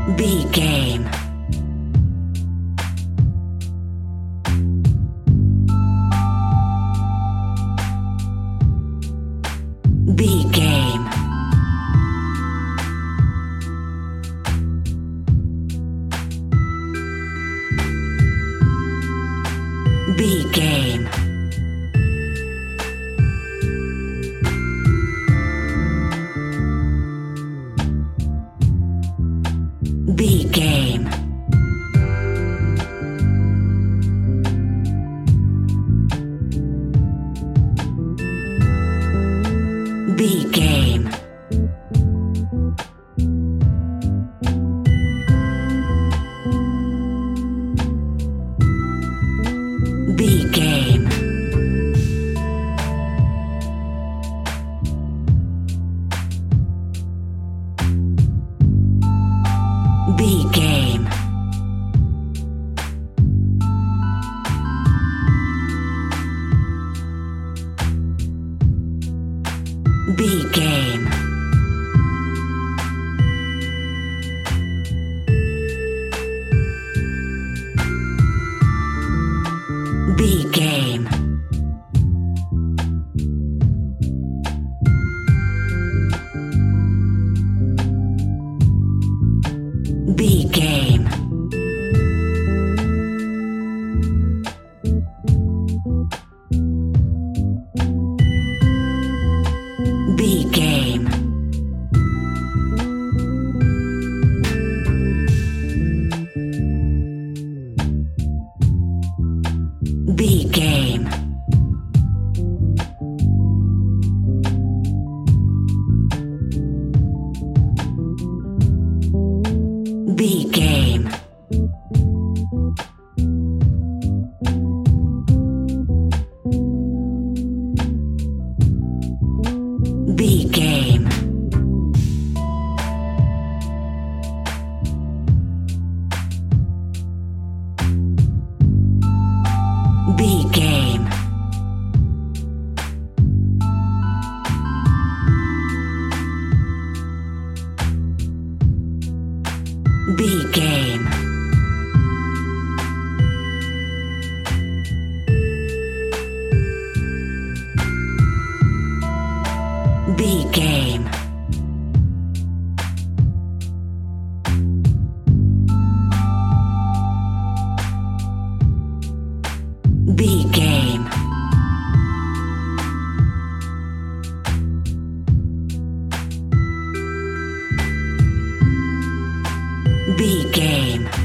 B game. B game. B game. B game. B game. B game. B game. B game. B game. B game. B game. B game. B game. B game. B game. B game. B game. B game. B game.